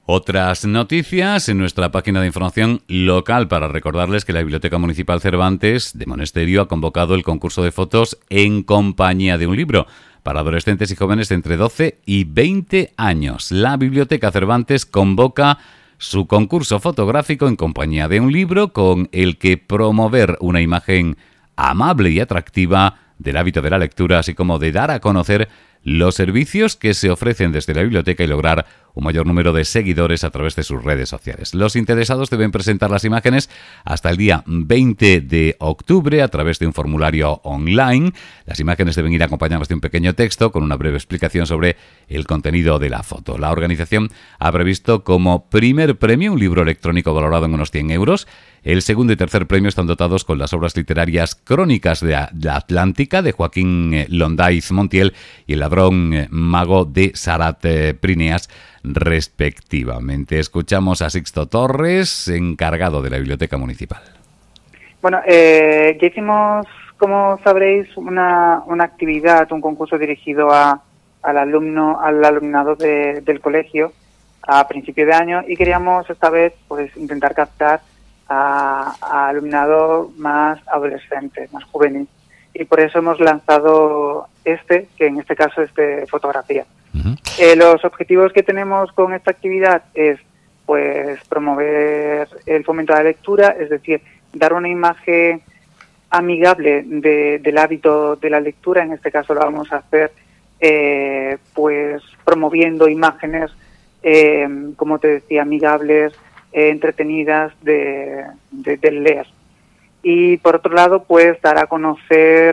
Otras noticias en nuestra página de información local para recordarles que la Biblioteca Municipal Cervantes de Monesterio ha convocado el concurso de fotos En compañía de un libro para adolescentes y jóvenes de entre 12 y 20 años. La Biblioteca Cervantes convoca su concurso fotográfico En compañía de un libro, con el que promover una imagen amable y atractiva del hábito de la lectura, así como de dar a conocer los servicios que se ofrecen desde la biblioteca y lograr un mayor número de seguidores a través de sus redes sociales. Los interesados deben presentar las imágenes hasta el día 20 de octubre a través de un formulario online. Las imágenes deben ir acompañadas de un pequeño texto con una breve explicación sobre el contenido de la foto. La organización ha previsto como primer premio un libro electrónico valorado en unos 100 euros. El segundo y tercer premio están dotados con las obras literarias Crónicas de la Atlántica de Joaquín Londaiz Montiel y El ladrón mago de Sarat Prineas, respectivamente. Escuchamos a Sixto Torres, encargado de la Biblioteca Municipal. Bueno, ya hicimos, como sabréis, una actividad, un concurso dirigido al alumnado del colegio a principio de año, y queríamos esta vez pues intentar captar a alumnado más adolescente, más juvenil, y por eso hemos lanzado que en este caso es de fotografía. Uh-huh. Los objetivos que tenemos con esta actividad es pues promover el fomento de la lectura, es decir, dar una imagen amigable del hábito de la lectura. En este caso lo vamos a hacer pues promoviendo imágenes, como te decía, amigables, entretenidas del leer. Y por otro lado, pues dar a conocer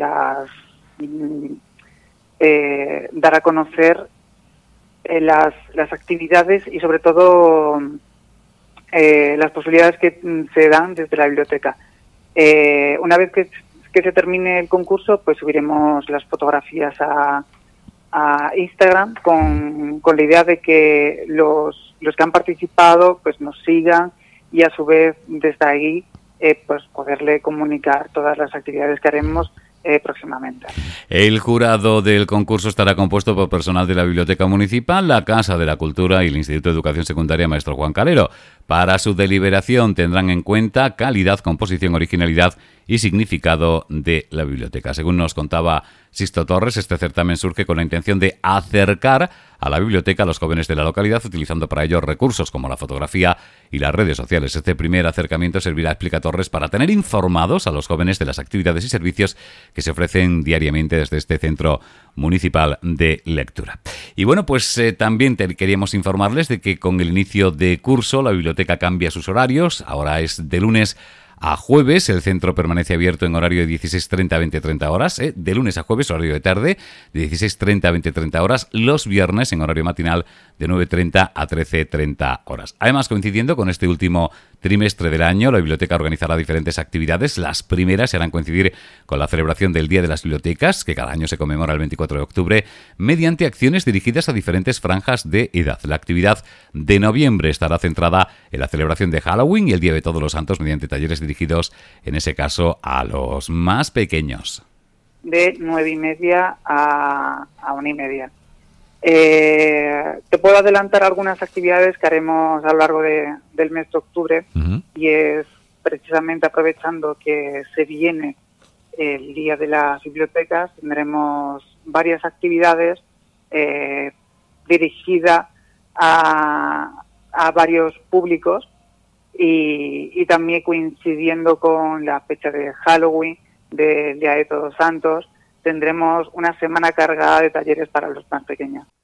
las actividades y sobre todo las posibilidades que se dan desde la biblioteca. Una vez que se termine el concurso, pues subiremos las fotografías a Instagram con la idea de que los que han participado pues nos sigan, y a su vez desde ahí pues poderle comunicar todas las actividades que haremos próximamente. El jurado del concurso estará compuesto por personal de la Biblioteca Municipal, la Casa de la Cultura y el Instituto de Educación Secundaria Maestro Juan Calero. Para su deliberación tendrán en cuenta calidad, composición, originalidad y significado de la biblioteca. Según nos contaba Sixto Torres, este certamen surge con la intención de acercar a la biblioteca a los jóvenes de la localidad, utilizando para ello recursos como la fotografía y las redes sociales. Este primer acercamiento servirá, explica Torres, para tener informados a los jóvenes de las actividades y servicios que se ofrecen diariamente desde este centro municipal de lectura. Y bueno, pues también queríamos informarles de que con el inicio de curso la biblioteca cambia sus horarios. Ahora es de lunes a jueves. El centro permanece abierto en horario de 16:30 a 20:30 horas, de lunes a jueves, horario de tarde, de 16:30 a 20:30 horas, los viernes en horario matinal de 9:30 a 13:30 horas. Además, coincidiendo con este último trimestre del año, la biblioteca organizará diferentes actividades. Las primeras se harán coincidir con la celebración del Día de las Bibliotecas, que cada año se conmemora el 24 de octubre, mediante acciones dirigidas a diferentes franjas de edad. La actividad de noviembre estará centrada en la celebración de Halloween y el Día de Todos los Santos, mediante talleres dirigidos, en ese caso, a los más pequeños. De 9:30 a 1:30. Te puedo adelantar algunas actividades que haremos a lo largo del mes de octubre. Uh-huh. Y es precisamente aprovechando que se viene el Día de las Bibliotecas, tendremos varias actividades dirigidas a varios públicos, y también coincidiendo con la fecha de Halloween, del Día de Todos Santos, tendremos una semana cargada de talleres para los más pequeños.